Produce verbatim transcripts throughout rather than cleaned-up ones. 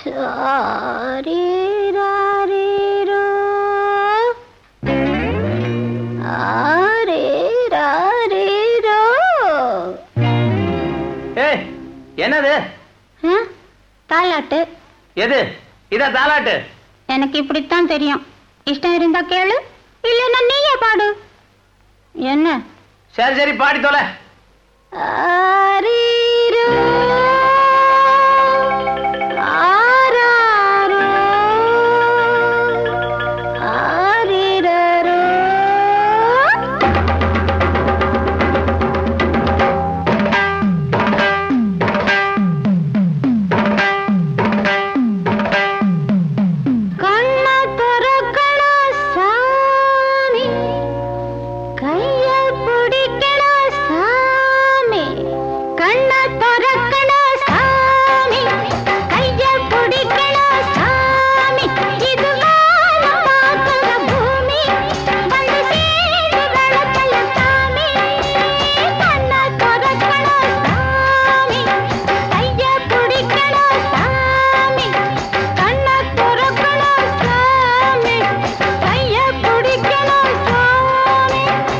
என்னது? தாலாட்டு. எது? இத தாலாட்டு? எனக்கு இப்படித்தான் தெரியும். இஷ்டம் இருந்தா கேளு, இல்லைன்னா நீயே பாடு. என்ன? சரி சரி பாடி தொலை. ஆரீரோ ஆராரோ ஆரீரோ. கண்ண திறக்கணும் சாமி, கைய பிடிக்கணும் சாமி. கண்ண திறக்கணும் சாமி, கைய பிடிக்கணும் சாமி. இது வானம் பார்க்கிற பூமி, வந்து சேர்ந்து வளர்க்கல சாமி. கண்ண திறக்கணும் சாமி, கைய பிடிக்கணும் சாமி. கண்ண திறக்கணும் சாமி, கைய பிடிக்கணும் சாமி.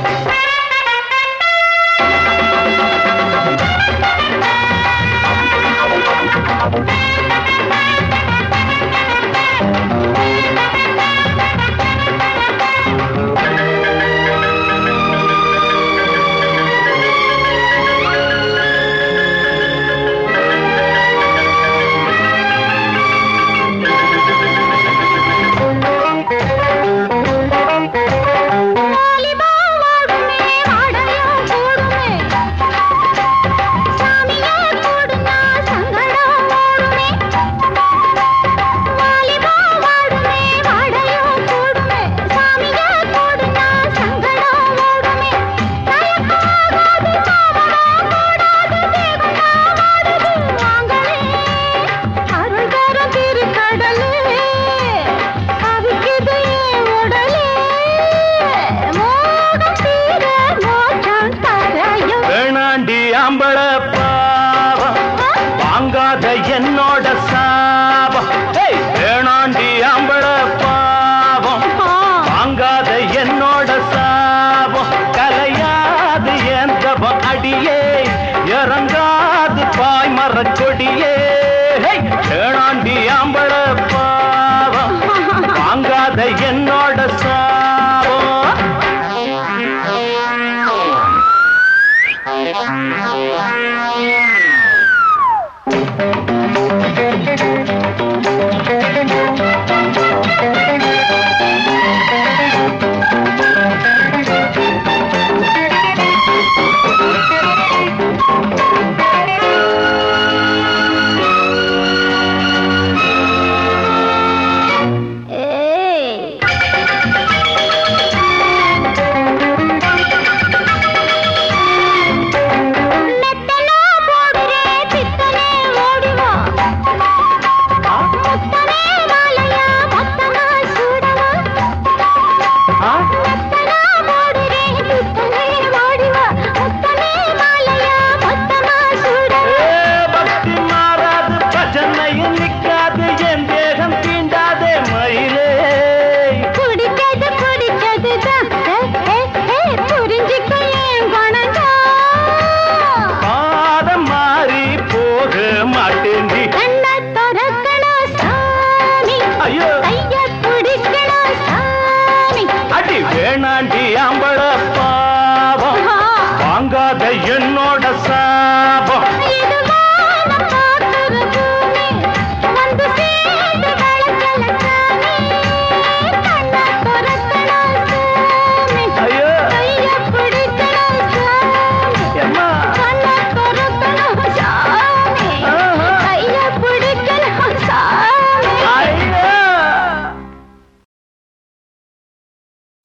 வாலிபம் வாடுமே, வாடையும் கூடுமே, சாமியே கூடுனா சங்கடம் ஓடுமே. வாலிபம் வாடுமே, வாடையும் கூடுமே, சாமியே கூடுனா சங்கடம் ஓடுமே. தயக்காகாது தாமரம் கூடாது, தேகந்தா வாடுது வாங்களே. அருள் தரும் திருக்கடலே, அவிக்குது என் உடலே. மோகம் தீர மோட்சம் தரையும். வேணாண்டி ஆம்பள பாவம் வாங்காத என்னோட சா